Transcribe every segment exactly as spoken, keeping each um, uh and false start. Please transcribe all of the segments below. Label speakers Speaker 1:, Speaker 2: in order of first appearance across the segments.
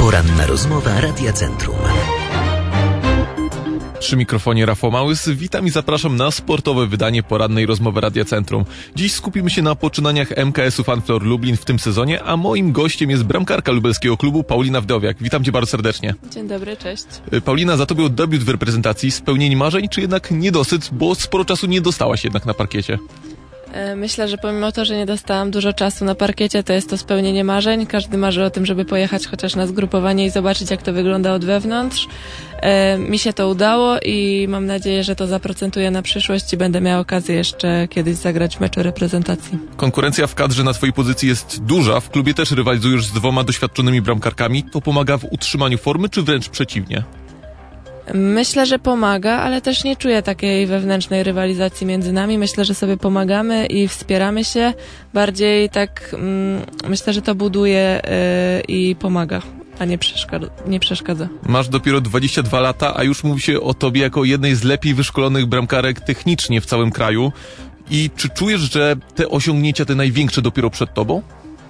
Speaker 1: Poranna rozmowa Radia Centrum.
Speaker 2: Przy mikrofonie Rafał Małys, witam i zapraszam na sportowe wydanie porannej rozmowy Radia Centrum. Dziś skupimy się na poczynaniach M K S-u Fanflor Lublin w tym sezonie, a moim gościem jest bramkarka lubelskiego klubu Paulina Wdowiak. Witam Cię bardzo serdecznie.
Speaker 3: Dzień dobry, cześć.
Speaker 2: Paulina, za Tobą debiut w reprezentacji, spełnienie marzeń, czy jednak niedosyt, bo sporo czasu nie dostałaś jednak na parkiecie?
Speaker 3: Myślę, że pomimo to, że nie dostałam dużo czasu na parkiecie, to jest to spełnienie marzeń. Każdy marzy o tym, żeby pojechać chociaż na zgrupowanie i zobaczyć, jak to wygląda od wewnątrz. E, mi się to udało i mam nadzieję, że to zaprocentuje na przyszłość i będę miała okazję jeszcze kiedyś zagrać w meczu reprezentacji.
Speaker 2: Konkurencja w kadrze na Twojej pozycji jest duża. W klubie też rywalizujesz z dwoma doświadczonymi bramkarkami. To pomaga w utrzymaniu formy, czy wręcz przeciwnie?
Speaker 3: Myślę, że pomaga, ale też nie czuję takiej wewnętrznej rywalizacji między nami. Myślę, że sobie pomagamy i wspieramy się. Bardziej tak mm, myślę, że to buduje yy, i pomaga, a nie przeszkadza, nie przeszkadza. Masz
Speaker 2: dopiero dwadzieścia dwa lata, a już mówi się o Tobie jako jednej z lepiej wyszkolonych bramkarek technicznie w całym kraju. I czy czujesz, że te osiągnięcia, te największe, dopiero przed Tobą?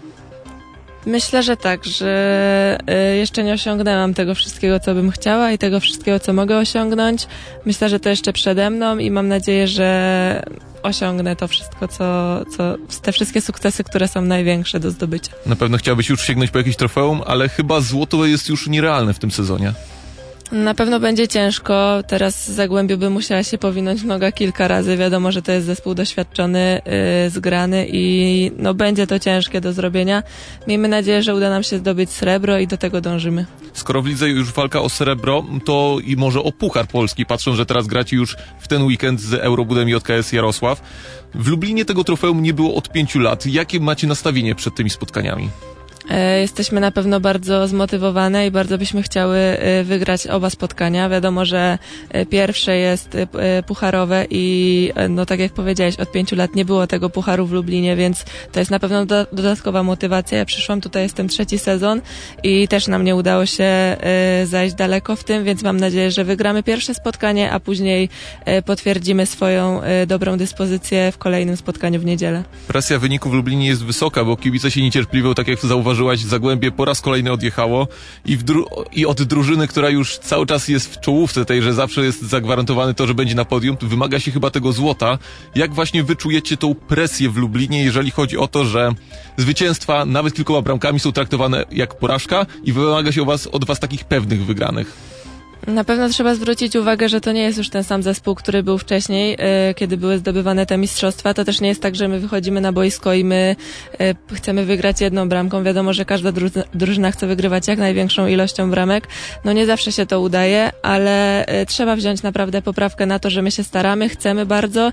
Speaker 3: Myślę, że tak, że jeszcze nie osiągnęłam tego wszystkiego, co bym chciała i tego wszystkiego, co mogę osiągnąć. Myślę, że to jeszcze przede mną i mam nadzieję, że osiągnę to wszystko, co, co te wszystkie sukcesy, które są największe do zdobycia.
Speaker 2: Na pewno chciałabyś już sięgnąć po jakieś trofeum, ale chyba złoto jest już nierealne w tym sezonie.
Speaker 3: Na pewno będzie ciężko. Teraz z Zagłębiu by musiała się powinąć noga kilka razy. Wiadomo, że to jest zespół doświadczony, yy, zgrany i no będzie to ciężkie do zrobienia. Miejmy nadzieję, że uda nam się zdobyć srebro i do tego dążymy.
Speaker 2: Skoro w lidze już walka o srebro, to i może o Puchar Polski, patrząc, że teraz gracie już w ten weekend z Eurobudem J K S Jarosław. W Lublinie tego trofeum nie było od pięciu lat. Jakie macie nastawienie przed tymi spotkaniami?
Speaker 3: Jesteśmy na pewno bardzo zmotywowane i bardzo byśmy chciały wygrać oba spotkania. Wiadomo, że pierwsze jest pucharowe i no tak jak powiedziałeś, od pięciu lat nie było tego pucharu w Lublinie, więc to jest na pewno do, dodatkowa motywacja. Ja przyszłam tutaj, jestem trzeci sezon i też nam nie udało się zajść daleko w tym, więc mam nadzieję, że wygramy pierwsze spotkanie, a później potwierdzimy swoją dobrą dyspozycję w kolejnym spotkaniu w niedzielę.
Speaker 2: Presja wyniku w Lublinie jest wysoka, bo kibice się niecierpliwią, tak jak zauważyłem. Zagłębie po raz kolejny odjechało i, w dru- i od drużyny, która już cały czas jest w czołówce tej, że zawsze jest zagwarantowane to, że będzie na podium, wymaga się chyba tego złota. Jak właśnie wyczujecie tą presję w Lublinie, jeżeli chodzi o to, że zwycięstwa nawet kilkoma bramkami są traktowane jak porażka i wymaga się od was, od was takich pewnych wygranych?
Speaker 3: Na pewno trzeba zwrócić uwagę, że to nie jest już ten sam zespół, który był wcześniej, yy, kiedy były zdobywane te mistrzostwa. To też nie jest tak, że my wychodzimy na boisko i my yy, chcemy wygrać jedną bramką. Wiadomo, że każda dru- drużyna chce wygrywać jak największą ilością bramek. No nie zawsze się to udaje, ale yy, trzeba wziąć naprawdę poprawkę na to, że my się staramy, chcemy bardzo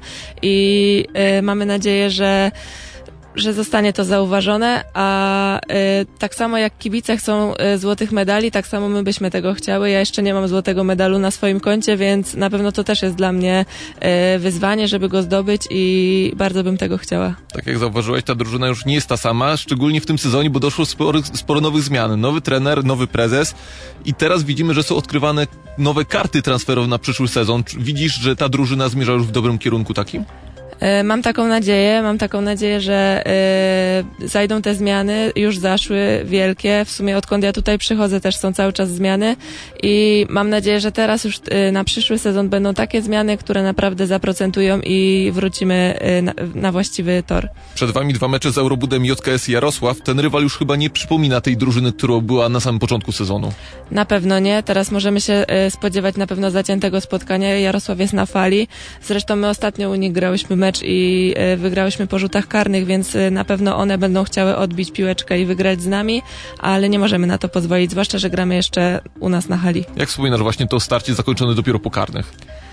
Speaker 3: i yy, mamy nadzieję, że że zostanie to zauważone, a y, tak samo jak kibice chcą y, złotych medali, tak samo my byśmy tego chciały. Ja jeszcze nie mam złotego medalu na swoim koncie, więc na pewno to też jest dla mnie y, wyzwanie, żeby go zdobyć i bardzo bym tego chciała.
Speaker 2: Tak jak zauważyłeś, ta drużyna już nie jest ta sama, szczególnie w tym sezonie, bo doszło sporo, sporo nowych zmian. Nowy trener, nowy prezes i teraz widzimy, że są odkrywane nowe karty transferowe na przyszły sezon. Widzisz, że ta drużyna zmierza już w dobrym kierunku takim?
Speaker 3: Mam taką nadzieję, mam taką nadzieję, że y, zajdą te zmiany, już zaszły wielkie, w sumie odkąd ja tutaj przychodzę też są cały czas zmiany i mam nadzieję, że teraz już y, na przyszły sezon będą takie zmiany, które naprawdę zaprocentują i wrócimy y, na, na właściwy tor.
Speaker 2: Przed wami dwa mecze z Eurobudem J K S Jarosław, ten rywal już chyba nie przypomina tej drużyny, którą była na samym początku sezonu.
Speaker 3: Na pewno nie, teraz możemy się y, spodziewać na pewno zaciętego spotkania, Jarosław jest na fali, zresztą my ostatnio u nich grałyśmy mecz i wygrałyśmy po rzutach karnych, więc na pewno one będą chciały odbić piłeczkę i wygrać z nami, ale nie możemy na to pozwolić, zwłaszcza, że gramy jeszcze u nas na hali.
Speaker 2: Jak wspominasz właśnie to starcie zakończone dopiero po karnych?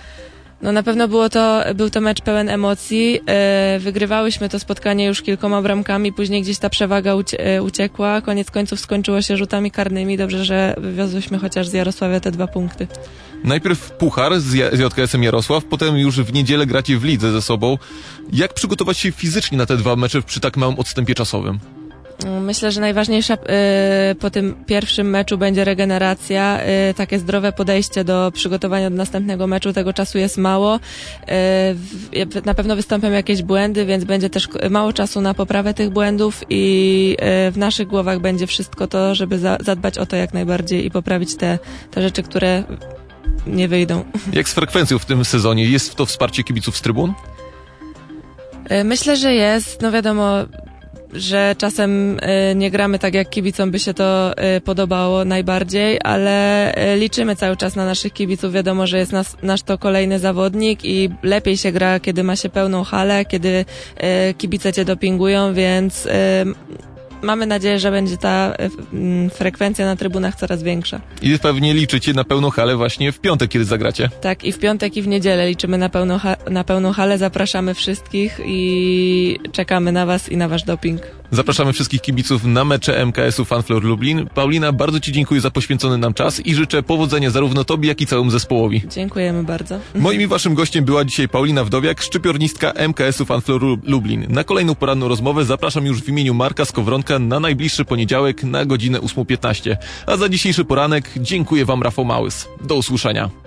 Speaker 3: No na pewno było to, był to mecz pełen emocji. Yy, wygrywałyśmy to spotkanie już kilkoma bramkami, później gdzieś ta przewaga ucie, uciekła. Koniec końców skończyło się rzutami karnymi. Dobrze, że wywiozłyśmy chociaż z Jarosławia te dwa punkty.
Speaker 2: Najpierw puchar z J K S-em Jarosław, potem już w niedzielę gracie w lidze ze sobą. Jak przygotować się fizycznie na te dwa mecze przy tak małym odstępie czasowym?
Speaker 3: Myślę, że najważniejsza y, po tym pierwszym meczu będzie regeneracja, y, takie zdrowe podejście do przygotowania do następnego meczu. Tego czasu jest mało. Y, na pewno wystąpią jakieś błędy, więc będzie też mało czasu na poprawę tych błędów i y, w naszych głowach będzie wszystko to, żeby za, zadbać o to jak najbardziej i poprawić te, te rzeczy, które nie wyjdą.
Speaker 2: Jak z frekwencją w tym sezonie? Jest to wsparcie kibiców z trybun?
Speaker 3: Y, myślę, że jest. No wiadomo, że czasem y, nie gramy tak, jak kibicom by się to y, podobało najbardziej, ale y, liczymy cały czas na naszych kibiców. Wiadomo, że jest nas, nasz to kolejny zawodnik i lepiej się gra, kiedy ma się pełną halę, kiedy y, kibice cię dopingują, więc y, mamy nadzieję, że będzie ta y, frekwencja na trybunach coraz większa.
Speaker 2: I pewnie liczycie na pełną halę właśnie w piątek, kiedy zagracie.
Speaker 3: Tak, i w piątek i w niedzielę liczymy na pełną, ha- na pełną halę. Zapraszamy wszystkich i czekamy na was i na wasz doping.
Speaker 2: Zapraszamy wszystkich kibiców na mecze M K S-u Fanflor Lublin. Paulina, bardzo ci dziękuję za poświęcony nam czas i życzę powodzenia zarówno tobie, jak i całemu zespołowi.
Speaker 3: Dziękujemy bardzo.
Speaker 2: Moim i waszym gościem była dzisiaj Paulina Wdowiak, szczypiornistka M K S-u Fanflor Lublin. Na kolejną poranną rozmowę zapraszam już w imieniu Marka Skowronka na najbliższy poniedziałek na godzinę ósma piętnaście. A za dzisiejszy poranek dziękuję wam, Rafał Małys. Do usłyszenia.